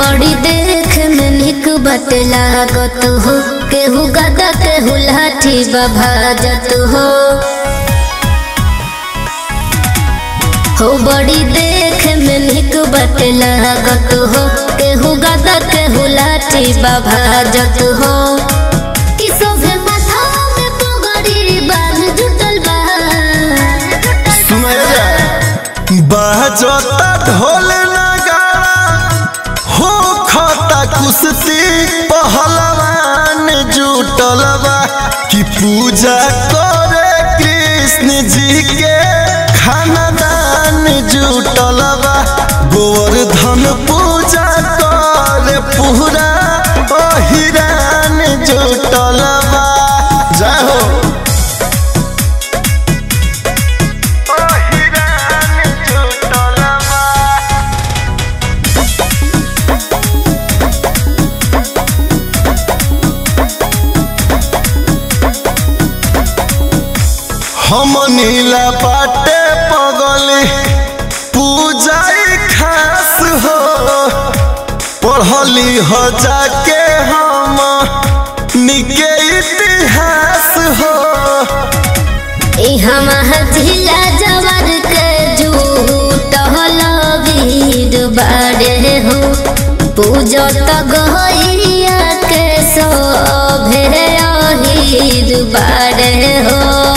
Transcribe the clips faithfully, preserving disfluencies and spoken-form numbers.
बड़ी देख में निक बत लागत हो, केहू गदा केहू लाठी बभाजत हो। हो बड़ी देख में निक बत लागत हो, केहू गदा केहू लाठी बभाजत हो। कि सोभे माथा में पगड़ी बांध जुटल बा, बहजोता ढोल कुश्ती पहलवान जुटल बा। कि पूजा करे कृष्ण जी के खानदान जुटल बा। गोवर्धन पूजा करे पूरा अहिरान जुटल बा। जाहो हम नीला बाटे पगली पूजाई खास हो। पढ़ली हो जाके हम निके इतिहास हो। जिला जवर के जुटल वीर बाड़े हो। पूजा तो गैया के सोभे अहीर बाड़े हो।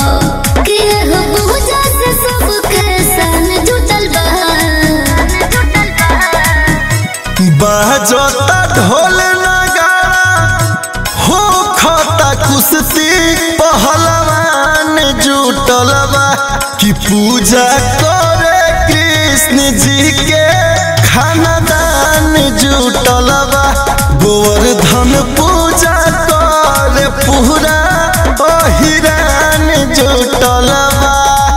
बहजोता ढोल नगाड़ा हो खाता कुश्ती पहलवान जुटल बा। कि पूजा करे कृष्ण जी के खानदान जुटल बा। गोवर्धन पूजा करे पूरा अहिरान जुटल बा।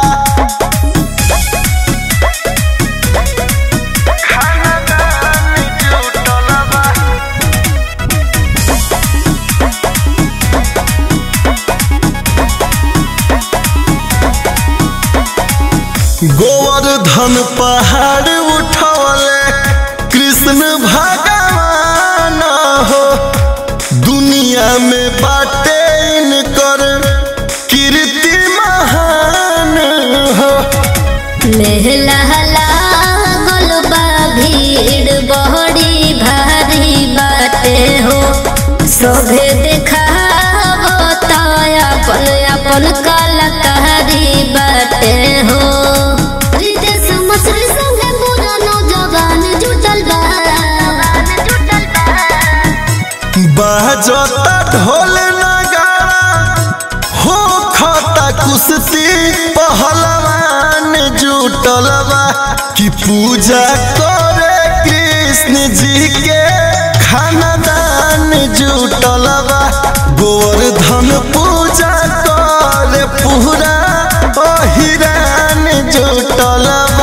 गोवर्धन पहाड़ उठवले कृष्ण भगवान हो। दुनिया में बाटे इनकर कीर्ति महान हो। मेला लागल बा भीड़ बड़ी भारी बाटे हो। सोभे देखावता अपन अपन कलाकारी बाटे हो। बहजोता ढोल नगाड़ा हो खाता कुश्ती पहलवान जुटल बा। कि पूजा करे कृष्ण जी के खानदान जुटल बा। गोवर्धन पूजा करे पूरा अहिरान जुटल बा।